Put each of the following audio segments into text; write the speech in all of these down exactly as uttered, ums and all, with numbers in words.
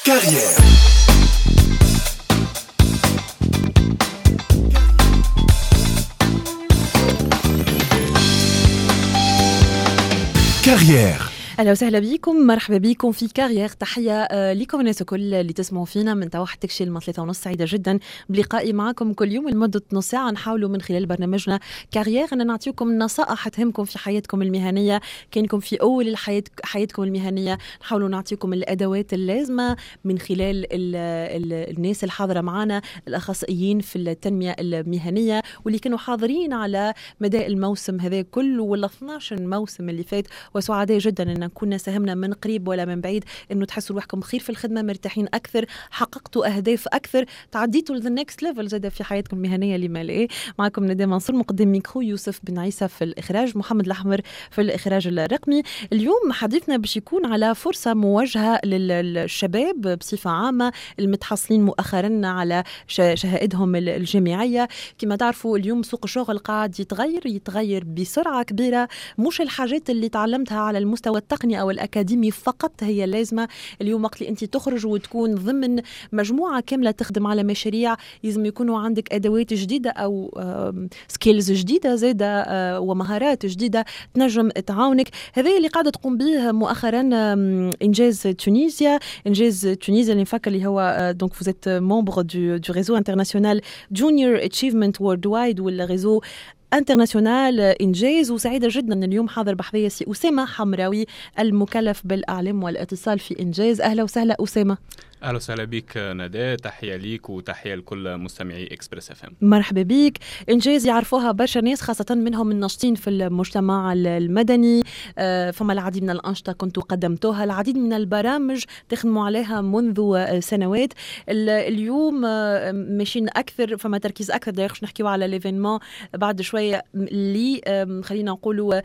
Carrière. Carrière. أهلا وسهلا بكم، مرحبا بكم في كارير. تحية آه لكم الناس الكل اللي تسمعوا فينا من توا حتى تكشي لما ثلاثة ونص. سعيدة جدا بلقائي معكم كل يوم لمدة نص ساعة. نحاولوا من خلال برنامجنا كارير أن نعطيكم نصائح تهمكم في حياتكم المهنية، كأنكم في أول الحياة حياتكم المهنية. نحاولوا نعطيكم الأدوات اللازمة من خلال ال ال الناس الحاضرة معنا، الأخصائيين في التنمية المهنية واللي كانوا حاضرين على مدى الموسم هذا كله ولا اثنا عشر موسم اللي فات. وسعداء جدا أن كنا ساهمنا من قريب ولا من بعيد انه تحسوا روحكم خير في الخدمه، مرتاحين اكثر، حققتوا اهداف اكثر، تعديتوا لذا نيكست ليفل زاد في حياتكم المهنيه. لما لا معكم ندى منصور مقدم ميكرو، يوسف بن عيسى في الاخراج، محمد الاحمر في الاخراج الرقمي. اليوم حديثنا باش يكون على فرصه موجهه للشباب بصفه عامه المتحصلين مؤخرا على شهائدهم الجامعيه. كما تعرفوا اليوم سوق الشغل قاعد يتغير يتغير بسرعه كبيره، مش الحاجات اللي تعلمتها على المستوى التقني أو الأكاديمي فقط هي اللازمة. اليوم وقت اللي أنت تخرج وتكون ضمن مجموعة كاملة تخدم على مشاريع، لازم يكونوا عندك أدوات جديدة أو سكيلز جديدة زادة ومهارات جديدة تنجم تعاونك. هذا اللي قاعدة تقوم به مؤخرا إنجاز تونيزيا. إنجاز تونيزيا اللي نفكر اللي هو دونك فوزيت مومبر دو دو ريزو انترناسيونال جونيور اتشيفمنت وورلد وايد ولا ريزو انترناسيونال إنجاز. وسعيدة جدا أن اليوم حاضر بحذايا سي أسامة حمراوي المكلف بالأعلام والاتصال في إنجاز. أهلا وسهلا أسامة. أهلا وسهلا بك ندى، تحية ليك وتحية لكل مستمعي إكسبرس اف ام. مرحبا بك. إنجاز يعرفوها برشا ناس خاصة منهم الناشطين في المجتمع المدني. آه فما العديد من الأنشطة كنتوا قدمتوها، العديد من البرامج تخدموا عليها منذ سنوات. اليوم آه ماشيين أكثر، فما تركيز أكثر دايخش نحكيوا على ليفينمون بعد شوية اللي آه خلينا نقولوا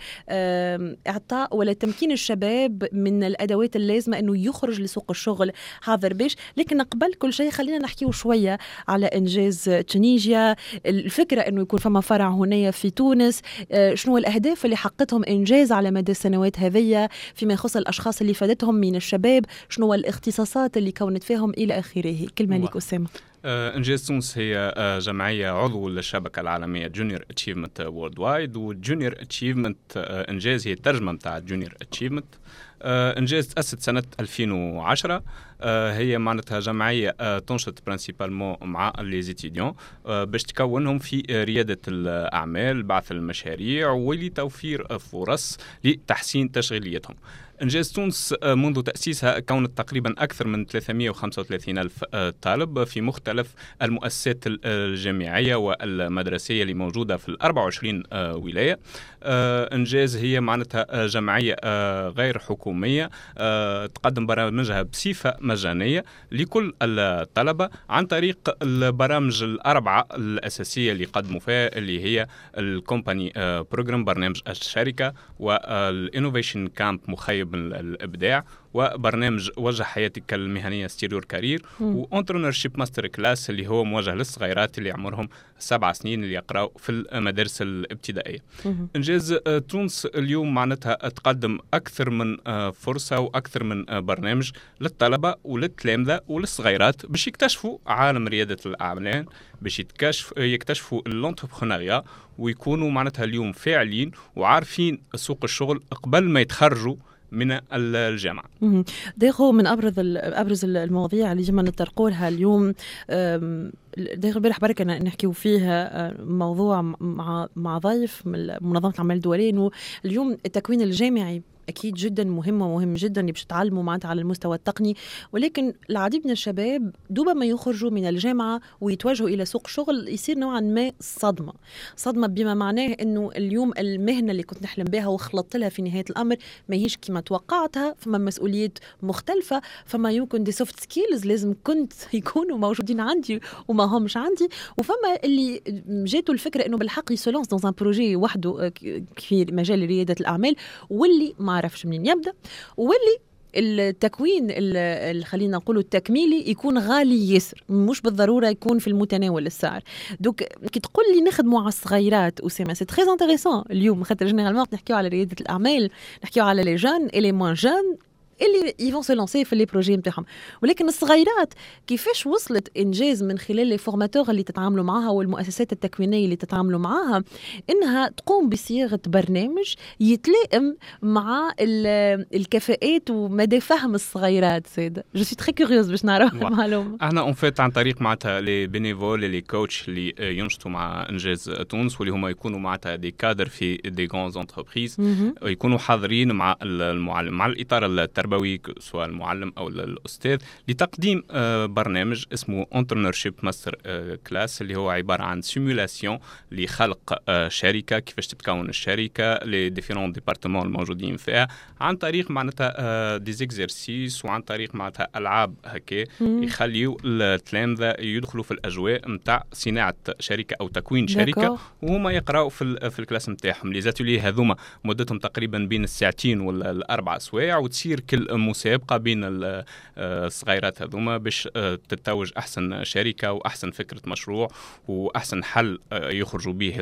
آه إعطاء ولا تمكين الشباب من الأدوات اللازمة أنه يخرج لسوق الشغل حاضر. لكن قبل كل شيء خلينا نحكيه شوية على إنجاز تونيزيا. الفكرة أنه يكون فما فرع هنا في تونس، شنو الأهداف اللي حققتهم إنجاز على مدى السنوات هذية فيما يخص الأشخاص اللي فادتهم من الشباب، شنو الاختصاصات اللي كونت فيهم إلى آخره. كلمة لك أسامة. إنجاز تونس هي جمعية عضو للشبكة العالمية جونيور اتشيفمنت وورلد وايد، والجونيور اتشيفمنت إنجاز هي الترجمة متاع جونيور اتشيفمنت. إنجاز تأسست سنة ألفين وعشرة. هي معناتها جمعية تنشط برانسيبالمون مع ليزيتيديون باش تكونهم في ريادة الأعمال، بعث المشاريع ولتوفير فرص لتحسين تشغيليتهم. إنجاز تونس منذ تأسيسها كونت تقريبا أكثر من ثلاثمئة وخمسة وثلاثين ألف طالب في مختلف المؤسسات الجامعية والمدرسية اللي موجودة في الأربع وعشرين ولاية. إنجاز هي معناتها جمعية غير حكومية تقدم برامجها بصفة مجانية لكل الطلبة عن طريق البرامج الأربعة الأساسية اللي قدموا فيها، اللي هي الكومباني بروجرام برنامج الشركة، والإنوفيشن كامب مخيب الإبداع، وبرنامج وجه حياتك المهنية ستيريور كارير، وانترونرشيب ماستر كلاس اللي هو موجه للصغيرات اللي عمرهم سبع سنين اللي يقرأوا في المدارس الابتدائية. إنجاز تونس اليوم معناتها تقدم أكثر من فرصة وأكثر من برنامج للطلبة وللتلامذة وللصغيرات باش يكتشفوا عالم ريادة الأعمال، باش يكتشف يكتشفوا الانتربرونيا ويكونوا معناتها اليوم فاعلين وعارفين سوق الشغل قبل ما يتخرجوا من الجامعة. داخل من أبرز أبرز المواضيع اللي جمعنا نتطرقوا اليوم، داخل البارح بركة نحكيو فيها موضوع مع مع ضيف من منظمة الأعمال الدولية، إنه اليوم التكوين الجامعي أكيد جدا مهم ومهم جدا اللي باش تتعلموا معناتها على المستوى التقني، ولكن العديد من الشباب دوبا ما يخرجوا من الجامعة ويتوجهوا إلى سوق شغل يصير نوعا ما صدمة صدمة بما معناه إنه اليوم المهنة اللي كنت نحلم بها وخلطت لها في نهاية الأمر ما هيش كما توقعتها، فما مسؤوليات مختلفة، فما يمكن دي سوفت سكيلز لازم كنت يكونوا موجودين عندي وما همش عندي، وفما اللي جاتوا الفكرة إنه بالحق يسولونس دون ان بروجي وحده في مجال ريادة الأعمال، واللي ما عرفش منين يبدأ، واللي التكوين اللي خلينا نقوله التكميلي يكون غالي يسر، مش بالضرورة يكون في المتناول السعر. دوك كي تقول لي نخدموا على الصغيرات أسامة سي تري انتريسون اليوم، خاطر جينيرالمون نحكيو على ريادة الأعمال، نحكيو على لي جون إلي موان جون، اللي يفون سو لانسي في لي بروجي نتاعهم. ولكن الصغيرات كيفاش وصلت انجاز من خلال لي فورماتور اللي تتعاملوا معها والمؤسسات التكوينيه اللي تتعاملوا معها انها تقوم بصياغه برنامج يتلائم مع الكفاءات ومدى فهم الصغيرات. سيده جو سي تري كوريوز باش نعرف المعلومه. احنا اون فيت عن طريق معناتها لي بينيفول لي كوتش اللي ينشطوا مع انجاز تونس واللي هما يكونوا معناتها دي كادر في دي غران انتربريز يكونوا حاضرين مع المعلم مع الاطار التربوي سواء المعلم او الاستاذ لتقديم برنامج اسمه انتربرنورشيب ماستر كلاس اللي هو عباره عن سيمولاسيون لخلق شركه، كيفاش تتكون الشركه، لي ديفيرون ديبارتمون الموجودين فيها عن طريق معناتها دي زيكزيرسيس وعن طريق معناتها العاب هكا يخليوا التلامذه يدخلوا في الاجواء نتاع صناعه شركه او تكوين شركه وهما يقراوا في في الكلاس نتاعهم. لي زاتولي هذوما مدتهم تقريبا بين الساعتين والاربع سوايع وتصير كل مسابقه بين الصغيرات هذوما باش تتوج احسن شركه واحسن فكره مشروع واحسن حل يخرجوا به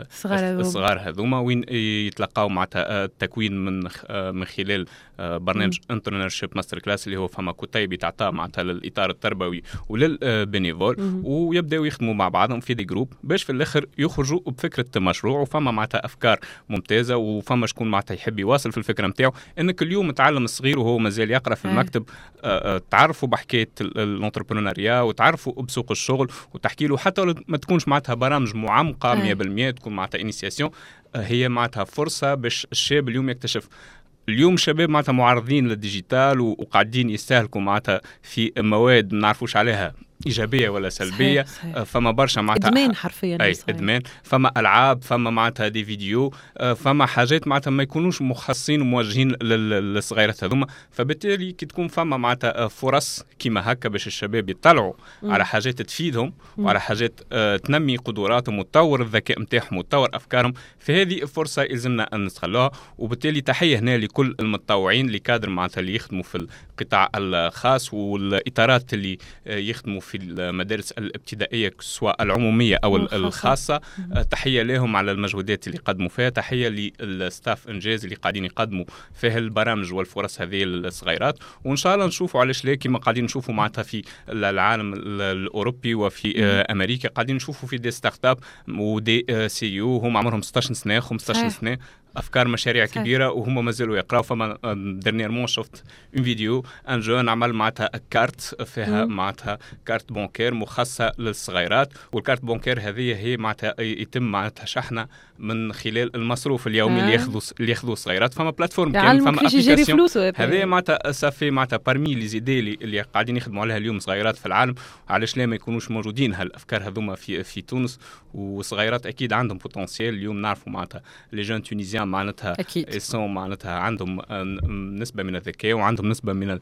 الصغار هذوما وين يتلقاو معناتها التكوين من من خلال برنامج انتربرنورشيب ماستر كلاس اللي هو فما كتيب يتعطى معناتها للاطار التربوي وللبينيفول ويبداو يخدموا مع بعضهم في دي جروب باش في الاخر يخرجوا بفكره مشروع وفما معناتها افكار ممتازه وفما شكون معناتها يحب يواصل في الفكره نتاعو. انك اليوم تعلم الصغير وهو مازال يقرا في المكتب تعرفوا بحكايه الانتربرونيريا وتعرفوا بسوق الشغل وتحكي له حتى ما تكونش معناتها برامج معمقه مية بالمية تكون معناتها انيسياسيون. هي معناتها فرصه باش الشاب اليوم يكتشف. اليوم شباب معناتها معرضين للديجيتال وقاعدين يستهلكوا معناتها في مواد ما نعرفوش عليها إيجابية ولا سلبية. صحيح صحيح. فما برشا معناتها إدمان حرفيا. أي صحيح. إدمان. فما ألعاب فما معناتها دي فيديو فما حاجات معناتها ما يكونوش مخصصين وموجهين للصغيرات هذوما. فبالتالي كي تكون فما معناتها فرص كيما هكا باش الشباب يطلعوا م. على حاجات تفيدهم م. وعلى حاجات تنمي قدراتهم وتطور الذكاء نتاعهم وتطور أفكارهم. فهذه الفرصة يلزمنا أن نستغلها. وبالتالي تحية هنا لكل المتطوعين اللي كادر معناتها اللي يخدموا في القطاع الخاص والإطارات اللي يخدموا في المدارس الابتدائية سواء العمومية أو الخاصة. تحية لهم على المجهودات اللي قدموا فيها. تحية للستاف إنجاز اللي قاعدين يقدموا فيه البرامج والفرص هذه للصغيرات. وإن شاء الله نشوفوا علاش لا كما قاعدين نشوفوا معناتها في العالم الأوروبي وفي أمريكا قاعدين نشوفوا في دي ستارت اب ودي سي يو هم عمرهم ستة عشر سنة خمسة عشر سنة افكار مشاريع صحيح. كبيره وهم مازالوا يقراوا. فما ديرنييرمون شفت اون فيديو ان جون عمل معناتها كارت فيها معناتها كارت بونكير مخصصه للصغيرات والكارت بونكير هذه هي معناتها يتم معناتها شحنها من خلال المصروف اليومي آه. اللي ياخذوا اللي ياخذوا الصغيرات. فما بلاتفورم كامل فما ابليكاسيون هذه معناتها صافي معناتها بارمي لي زيدي اللي قاعدين يخدموا عليها اليوم صغيرات في العالم. علاش لا ما يكونوش موجودين هالافكار هذوما في في تونس. وصغيرات اكيد عندهم بوتنسيال. اليوم نعرفوا معناتها لي جون تونيزيان معناتها يسون معناتها عندهم نسبة من الذكاء وعندهم نسبة من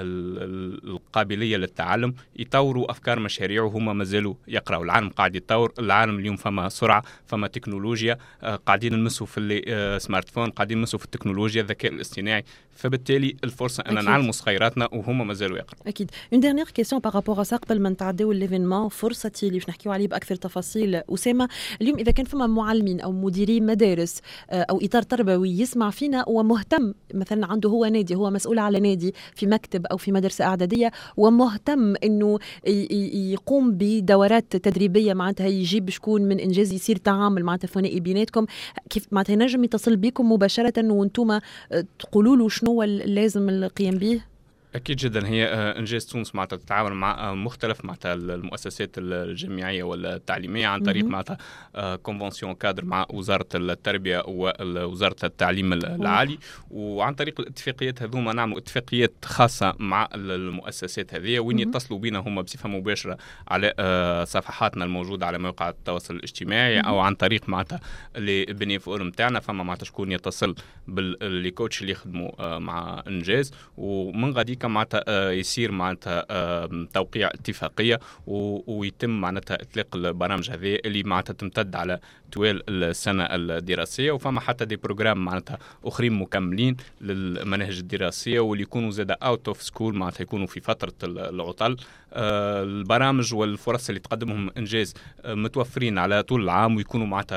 القابلية للتعلم يطوروا أفكار مشاريع وهم مازالوا يقرأوا. العالم قاعد يتطور. العالم اليوم فما سرعة فما تكنولوجيا قاعدين نمسوا في السمارت فون قاعدين نمسوا في التكنولوجيا الذكاء الاصطناعي. فبالتالي الفرصة أن نعلموا صغيراتنا وهم مازالوا يقرأوا. أكيد. une dernière question par rapport à ça قبل ما نتعداو ليفينمون فرصتي اللي باش نحكيو عليه بأكثر تفاصيل. أسامة اليوم إذا كان فما معلمين أو مديري مدارس أو إطار تربوي يسمع فينا ومهتم مثلا عنده هو نادي هو مسؤول على نادي في مكتب أو في مدرسة إعدادية ومهتم إنه يقوم بدورات تدريبية معناتها يجيب شكون من إنجاز يصير تعامل معناتها ثنائي بيناتكم كيف معناتها نجم يتصل بكم مباشرة وانتم تقولوا له شنو اللازم القيام به؟ أكيد جدا. هي إنجاز تونس معناتها تتعاون مع مختلف معناتها المؤسسات الجامعية والتعليمية عن طريق معناتها كونفنسيون كادر مع وزارة التربية ووزارة التعليم العالي. وعن طريق الاتفاقيات هذوما نعملوا اتفاقيات خاصة مع المؤسسات هذه وين يتصلوا بينا هم بصفة مباشرة على صفحاتنا الموجودة على مواقع التواصل الاجتماعي أو عن طريق معناتها اللي بنيفور متاعنا. فما معناتها شكون يتصل بالكوتش اللي يخدموا مع إنجاز ومن غاديك معناتها يصير معناتها توقيع اتفاقيه ويتم معناتها اطلاق البرامج هذه اللي معناتها تمتد على طوال السنه الدراسيه. وفما حتى دي بروجرام معناتها اخرين مكملين للمناهج الدراسيه واللي يكونوا زاد اوت اوف سكول معناتها يكونوا في فتره العطل. البرامج والفرص اللي تقدمهم إنجاز متوفرين على طول العام ويكونوا معناتها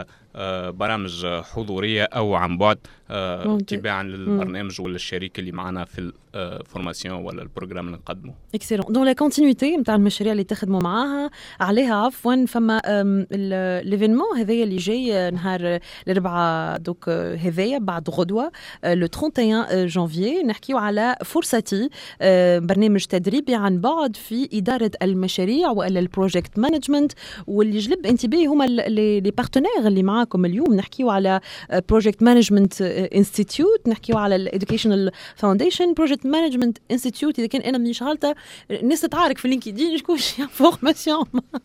برامج حضوريه او عن بعد تباعا للبرنامج ولا الشريك اللي معنا في الفورماسيون ولا البروجرام اللي نقدمه. اكسلون. دون لا كونتينيتي نتاع المشاريع اللي تخدموا معاها عليها عفوا فما ليفينمون هذايا اللي جاي نهار الاربعاء دوك هذايا بعد غدوه لو واحد وثلاثين جانفي نحكيو على فرصتي برنامج تدريبي عن بعد في اداره المشاريع والا البروجكت مانجمنت. واللي جلب انتباهي هما لي بارتنير اللي معاكم اليوم. نحكيو على بروجكت مانجمنت انستيتيوت، نحكيو على الاديوكيشنال فاونديشن بروجكت مانجمنت انستيتيوت. اذا كان انا مانيش غلطه الناس تتعارك في لينكدين شكون شي فورماسيون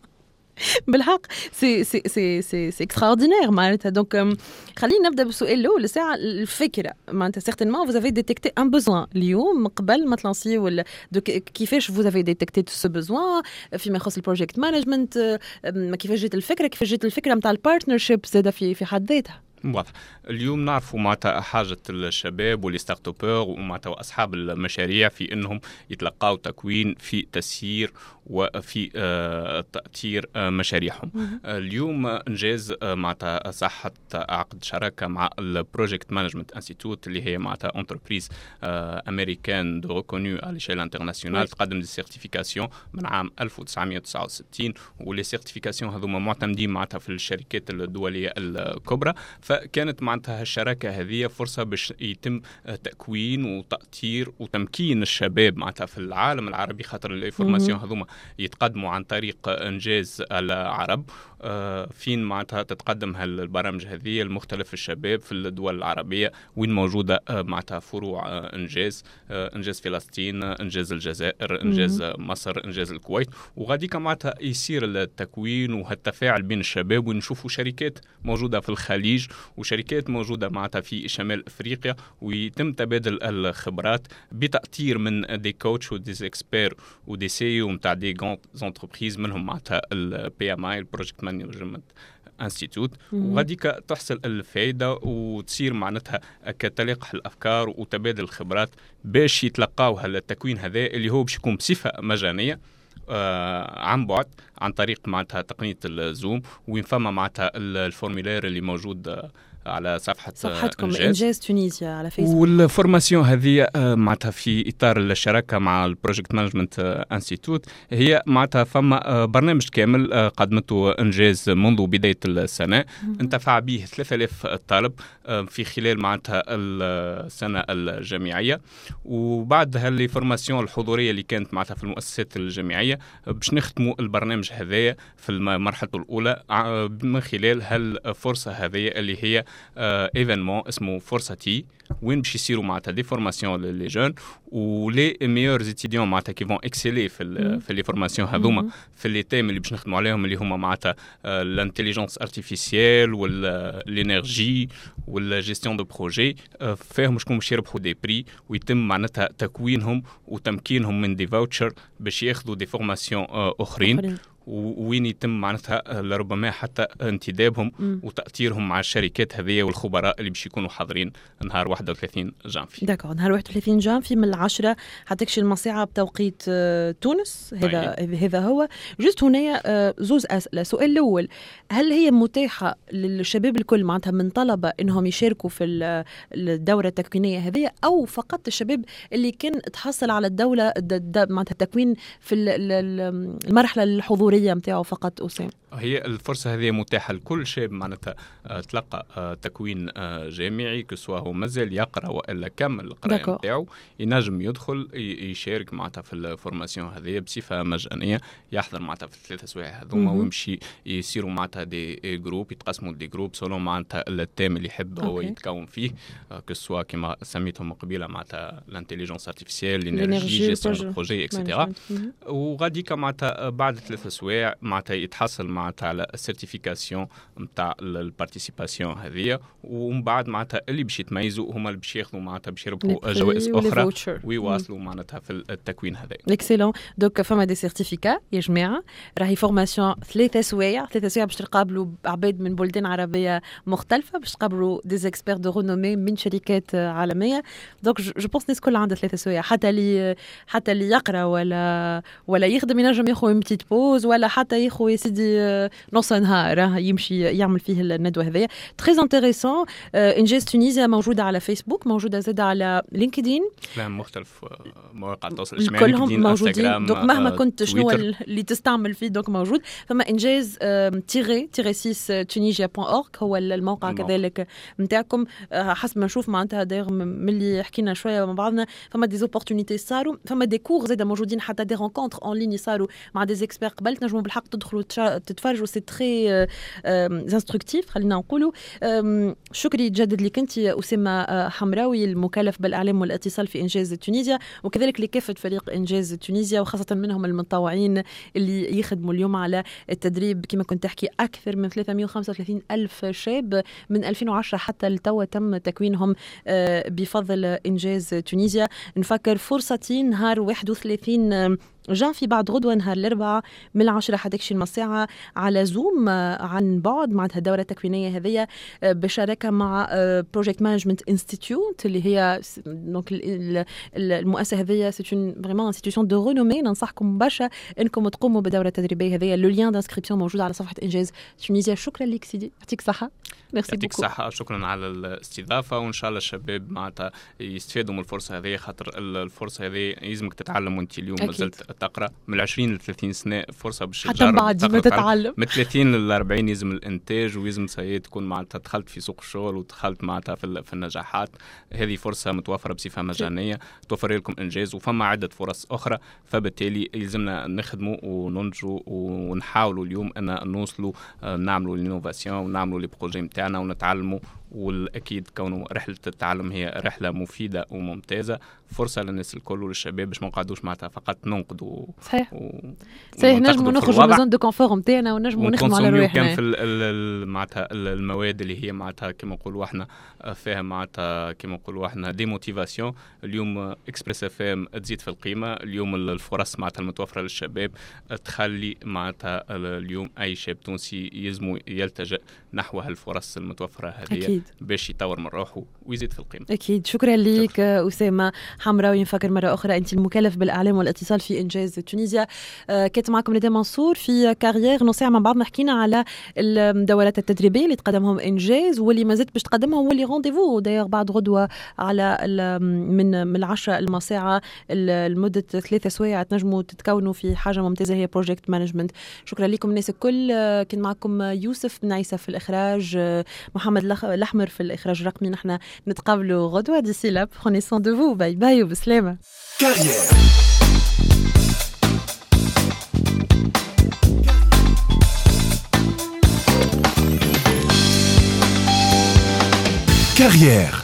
بالحق سي سي سي سي سي اكستراوردينير معناتها. دونك خلينا نبدا بالسؤال الاول الساعه الفكره معناتها سيغتينمون vous avez détecté un besoin اليوم قبل ما تلانسيو ولا كيفاش vous avez détecté ce besoin فيما يخص البروجكت مانجمنت، كيفاش جات الفكره كيفاش جات الفكره نتاع البارتنرشيب زاده في في حد ذاتها. واضح. اليوم نعرفوا معناتها حاجة الشباب واللي ستارت ابور ومعناتها أصحاب المشاريع في أنهم يتلقاو تكوين في تسيير وفي آه تأثير آه مشاريعهم. آه اليوم إنجاز آه معناتها صحة عقد شراكة مع البروجكت مانجمنت انستيتوت اللي هي معناتها انتربريز آه أمريكان دو ريكونيو على ليشيل انترناسيونال تقدم دي سيرتيفيكاسيون من عام ألف وتسعمائة وتسعة وستين ولي سيرتيفيكاسيون هذوما معتمدين معناتها في الشركات الدولية الكبرى. فكانت معناتها الشراكة هذه فرصة باش يتم تكوين وتأثير وتمكين الشباب معناتها في العالم العربي، خاطر الانفورماسيون هذوما يتقدموا عن طريق إنجاز العرب فين معناتها تتقدم هالبرامج هذه المختلف الشباب في الدول العربية وين موجودة معناتها فروع إنجاز إنجاز فلسطين، إنجاز الجزائر، إنجاز مصر، إنجاز الكويت. وغاديك معناتها يصير التكوين وهالتفاعل بين الشباب ونشوفوا شركات موجودة في الخليج وشركات موجودة معناتها في شمال أفريقيا ويتم تبادل الخبرات بتأثير من دي كوتش ودي اكسبير ودي سيو متاع دي غون زونتربريز منهم معناتها البي ام اي البروجكت مانجمنت انستيتوت. وغاديك تحصل الفائدة وتصير معناتها كتلقح الأفكار وتبادل الخبرات باش يتلقاو هالتكوين هذا اللي هو باش يكون بصفة مجانية آه عن بعد عن طريق معناتها تقنية الزوم وين فما معناتها الفورمولير اللي موجود آه على صفحة صفحتكم إنجاز, إنجاز تونيزيا على فيسبوك. والفورماسيون هذه معناتها في إطار الشراكة مع البروجكت مانجمنت انستيتوت هي معناتها فما برنامج كامل قدمته إنجاز منذ بداية السنة انتفع به ثلاثة آلاف طالب في خلال معناتها السنة الجامعية. وبعد هالفورماسيون الحضورية اللي كانت معناتها في المؤسسات الجامعية باش نختموا البرنامج هذايا في المرحلة الأولى من خلال هالفرصة هذه اللي هي ايفينمون uh, اسمه فرصتي وين باش يصيروا معناتها دي فورماسيون لي جون ولي ميور ستوديون معناتها كي فون اكسيلي في ال في لي فورماسيون هذوما في لي تيم اللي باش نخدموا عليهم اللي هما معناتها الانتيليجنس ارتيفيسيال والانرجي والجيستيون دو بروجي فيهم شكون باش يربحوا دي بري ويتم معناتها تكوينهم وتمكينهم من دي فاوتشر باش ياخذوا دي فورماسيون اخرين وين يتم معناتها لربما حتى انتدابهم م. وتأثيرهم مع الشركات هذه والخبراء اللي باش يكونوا حاضرين نهار واحد وثلاثين جانفي. داكور نهار واحد وثلاثين جانفي من العشرة حتكشي المصيعة بتوقيت تونس. هذا هذا هو جست هنا زوز أسئلة. السؤال الأول هل هي متاحة للشباب الكل معناتها من طلبة إنهم يشاركوا في الدورة التكوينية هذه أو فقط الشباب اللي كان تحصل على الدولة معناتها التكوين في المرحلة الحضورية متاعه فقط أسام؟ هي الفرصة هذه متاحة لكل شاب معناتها تلقى تكوين جامعي كسوا هو مازال يقرأ وإلا كمل القراءة متاعه ينجم يدخل يشارك معناتها في الفورماسيون هذه بصفة مجانية يحضر معناتها في الثلاثة سوايع هذوما ويمشي يصيروا معناتها دي جروب يتقسموا دي جروب سولو معناتها التيم اللي يحب هو يتكون فيه كسوا كما سميتهم قبيلة معناتها الانتيليجنس ارتيفيسيال الانرجي جيستيون دو بروجي اكسترا. وغاديك معناتها بعد ثلاثة سوايع معناتها يتحصل معناتها على السيرتيفيكاسيون نتاع البارتيسيباسيون هذه ومن بعد معناتها اللي باش يتميزوا هما اللي باش ياخذوا معناتها باش يربحوا جوائز اخرى ويواصلوا معناتها في التكوين هذا. اكسلون. دوك فما دي سيرتيفيكا يا جماعه راهي فورماسيون ثلاثه سوايع ثلاثه سوايع باش تقابلوا عباد من بلدان عربيه مختلفه باش تقابلوا دي اكسبير دو رونومي من شركات عالميه. دوك جو بونس الناس كل عندها ثلاثه سوايع حتى اللي حتى اللي يقرا ولا ولا يخدم ينجم ياخذ بتيت بوز ولا حتى ياخذ يا سيدي نص نهار يمشي يعمل فيه الندوة هذيا. تري انتريسون. إنجاز تونيزيا موجودة على فيسبوك، موجودة زادة على لينكدين، لا مختلف مواقع التواصل الاجتماعي كلهم موجودين. دونك مهما كنت شنو اللي تستعمل فيه دوك موجود. فما إنجاز تيري تيري سيس تونيزيا بوان أورغ هو الموقع كذلك نتاعكم. حسب ما نشوف معناتها داير من اللي حكينا شوية مع بعضنا، فما دي زوبورتونيتي صاروا، فما دي كور زادة موجودين، حتى دي رونكونتر اون ليني صاروا مع دي زيكسبير قبل، تنجموا بالحق تدخلوا تتفرجوا. سي تري انستركتيف خلينا نقولوا. شكري جدد لك انت أسامة حمراوي المكلف بالإعلام والاتصال في إنجاز تونيزيا، وكذلك لكافة فريق إنجاز تونيزيا، وخاصة منهم المتطوعين اللي يخدموا اليوم على التدريب. كما كنت تحكي أكثر من ثلاثمائة وخمسة وثلاثين ألف شاب من ألفين وعشرة حتى لتوا تم تكوينهم بفضل إنجاز تونيزيا. نفكر فرصتي نهار واحد وثلاثين جان في بعد غدوة نهار الأربعاء من العشرة حتى كشي المساعة على زوم عن بعد معناتها الدورة التكوينية هذية بشراكة مع بروجيكت مانجمنت انستيتيوت اللي هي دونك المؤسسة هذية. سي اون فريمون انستيتيوشن دو رينومي. ننصحكم برشا انكم تقوموا بدورة تدريبية هذية. لو لين دانسكريبسيون موجود على صفحة إنجاز تونيزيا. شكرا لك سيدي، يعطيك صحة. ميرسي بوكو. يعطيك صحة، شكرا على الاستضافة، وإن شاء الله الشباب معناتها يستفادوا من الفرصة هذه، خاطر الفرصة هذه يلزمك تتعلم وانت اليوم مازلت تقرأ. من العشرين لثلاثين سنة فرصة باش حتى بعد ما تتعلم. من ثلاثين للأربعين يلزم الإنتاج، ويلزم سيد تكون معناتها دخلت في سوق الشغل ودخلت معناتها في, في النجاحات. هذه فرصة متوفرة بصفة مجانية توفر لكم إنجاز، وفما عدة فرص أخرى، فبالتالي يلزمنا نخدموا وننجوا ونحاولوا اليوم أن نوصلوا نعملوا الانوفاسيون ونعملوا لي بروجي متاعنا ونتعلموا. والأكيد كونه رحلة التعلم هي رحلة مفيدة وممتازة، فرصة للناس الكل وللشباب باش ما نقعدوش معناتها فقط ننقدوا. صحيح و... صحيح، نجموا نخرجوا من زون دو كونفور نتاعنا ونجموا نخدموا على روحنا. كان في معناتها المواد اللي هي معناتها كما نقولوا احنا فيها معناتها كما نقولوا احنا دي موتيفاسيون. اليوم اكسبريس اف ام تزيد في القيمة. اليوم الفرص معناتها المتوفرة للشباب تخلي معناتها اليوم أي شاب تونسي يلزموا يلتجئ نحو هالفرص المتوفرة هذه باش يطور من روحه ويزيد في القيمة. أكيد. شكرا لك أسامة حمراوي. نفكر مرة أخرى أنت المكلف بالإعلام والاتصال في إنجاز تونيزيا. آه كنت معكم ندى منصور في كارير نص ساعة مع بعضنا. حكينا على الدورات التدريبية اللي تقدمهم إنجاز واللي ما زلت باش تقدمهم، واللي رونديفو داير بعد غدوة على من من العشرة المساعة لمدة ثلاثة سوايع تنجموا تتكونوا في حاجة ممتازة هي بروجيكت مانجمنت. شكرا لكم الناس الكل. آه كنت معكم يوسف بن عيسى في الإخراج، آه محمد الأحمر في الإخراج الرقمي. نحن نتقابلوا غدوة. ديسي لا prenez soin de vous. باي باي وبسلامة. كارير كارير